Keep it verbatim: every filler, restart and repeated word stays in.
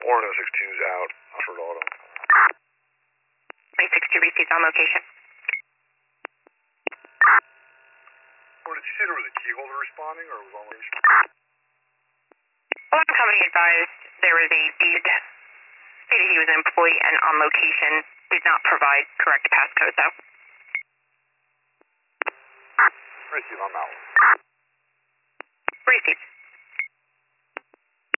Warren oh six two's out. Oxford Auto. three six two received on location. Or did you say there was a key holder responding, or was on location? Alarm company advised there was a deed stated he was an employee and on location. Did not provide correct passcode though. Receive on that one. Received.